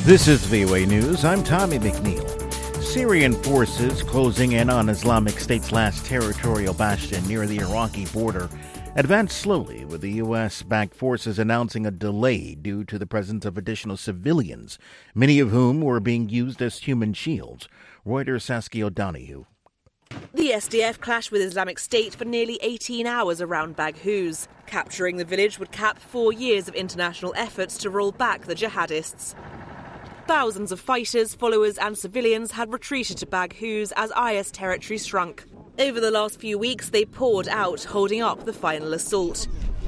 This is VOA News. I'm Tommy McNeil. Syrian forces closing in on Islamic State's last territorial bastion near the Iraqi border advanced slowly, with the U.S.-backed forces announcing a delay due to the presence of additional civilians, many of whom were being used as human shields. Reuters' Saskia O'Donoghue. The SDF clashed with Islamic State for nearly 18 hours around Baghouz. Capturing the village would cap 4 years of international efforts to roll back the jihadists. Thousands of fighters, followers and civilians had retreated to Baghouz as IS territory shrunk. Over the last few weeks, they poured out, holding up the final assault.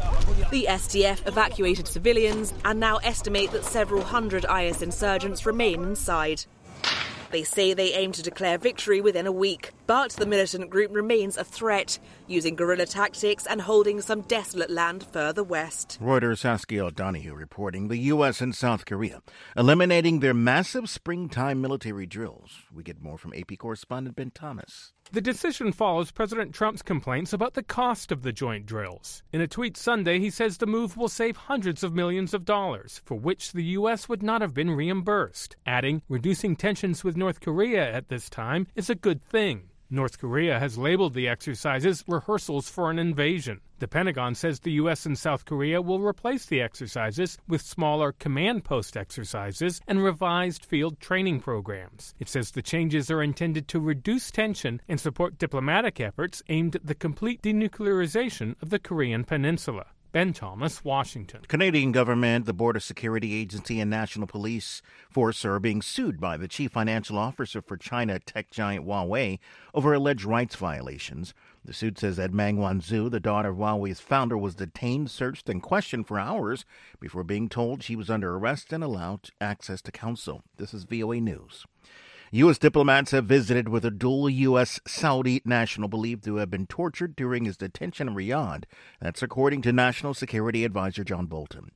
The SDF evacuated civilians and now estimate that several hundred IS insurgents remain inside. They say they aim to declare victory within a week, but the militant group remains a threat, using guerrilla tactics and holding some desolate land further west. Reuters' Saskia O'Donoghue reporting the U.S. and South Korea eliminating their massive springtime military drills. We get more from AP correspondent Ben Thomas. The decision follows President Trump's complaints about the cost of the joint drills. In a tweet Sunday, he says the move will save hundreds of millions of dollars, for which the U.S. would not have been reimbursed, adding, reducing tensions with North Korea at this time is a good thing. North Korea has labeled the exercises rehearsals for an invasion. The Pentagon says the U.S. and South Korea will replace the exercises with smaller command post exercises and revised field training programs. It says the changes are intended to reduce tension and support diplomatic efforts aimed at the complete denuclearization of the Korean peninsula. Ben Thomas, Washington. Canadian government, the Border Security Agency, and National Police Force are being sued by the chief financial officer for China tech giant Huawei over alleged rights violations. The suit says that Meng Wanzhou, the daughter of Huawei's founder, was detained, searched, and questioned for hours before being told she was under arrest and allowed access to counsel. This is VOA News. U.S. diplomats have visited with a dual U.S.-Saudi national believed to have been tortured during his detention in Riyadh. That's according to National Security Advisor John Bolton.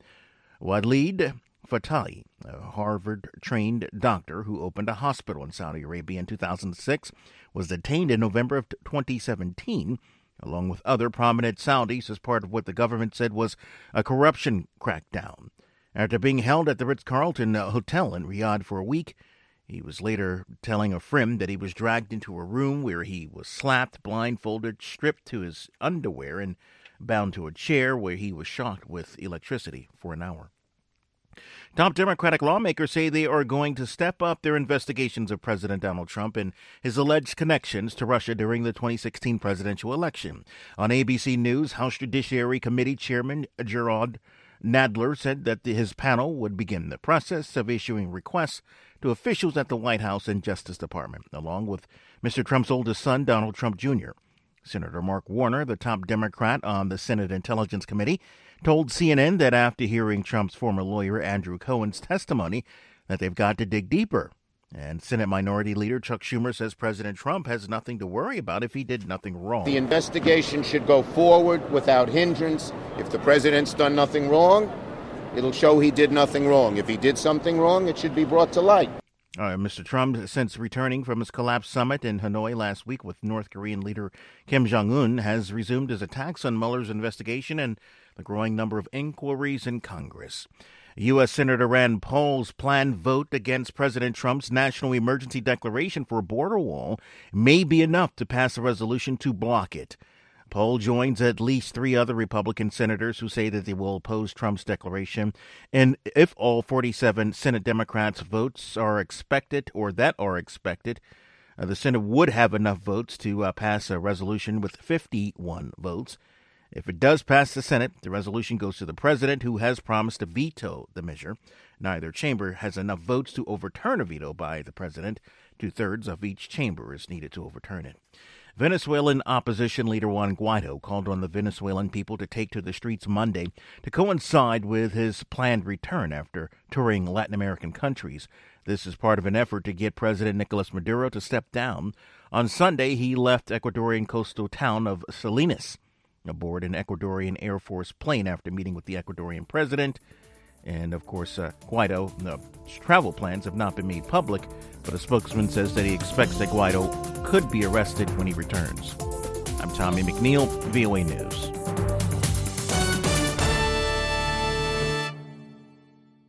Walid Fatahi, a Harvard-trained doctor who opened a hospital in Saudi Arabia in 2006, was detained in November of 2017, along with other prominent Saudis, as part of what the government said was a corruption crackdown. After being held at the Ritz-Carlton Hotel in Riyadh for a week, he was later telling a friend that he was dragged into a room where he was slapped, blindfolded, stripped to his underwear, and bound to a chair where he was shocked with electricity for an hour. Top Democratic lawmakers say they are going to step up their investigations of President Donald Trump and his alleged connections to Russia during the 2016 presidential election. On ABC News, House Judiciary Committee Chairman Gerald Nadler said that his panel would begin the process of issuing requests to officials at the White House and Justice Department, along with Mr. Trump's oldest son, Donald Trump Jr. Senator Mark Warner, the top Democrat on the Senate Intelligence Committee, told CNN that after hearing Trump's former lawyer Andrew Cohen's testimony, that they've got to dig deeper. And Senate Minority Leader Chuck Schumer says President Trump has nothing to worry about if he did nothing wrong. The investigation should go forward without hindrance. If the president's done nothing wrong, it'll show he did nothing wrong. If he did something wrong, it should be brought to light. Mr. Trump, since returning from his collapsed summit in Hanoi last week with North Korean leader Kim Jong-un, has resumed his attacks on Mueller's investigation and the growing number of inquiries in Congress. U.S. Senator Rand Paul's planned vote against President Trump's national emergency declaration for a border wall may be enough to pass a resolution to block it. Paul joins at least 3 other Republican senators who say that they will oppose Trump's declaration. And if all 47 Senate Democrats' votes are expected, the Senate would have enough votes to pass a resolution with 51 votes. If it does pass the Senate, the resolution goes to the president, who has promised to veto the measure. Neither chamber has enough votes to overturn a veto by the president. 2/3 of each chamber is needed to overturn it. Venezuelan opposition leader Juan Guaido called on the Venezuelan people to take to the streets Monday to coincide with his planned return after touring Latin American countries. This is part of an effort to get President Nicolas Maduro to step down. On Sunday, he left Ecuadorian coastal town of Salinas aboard an Ecuadorian Air Force plane after meeting with the Ecuadorian president. And, of course, Guaido's travel plans have not been made public, but a spokesman says that he expects that Guaido could be arrested when he returns. I'm Tommy McNeil, VOA News.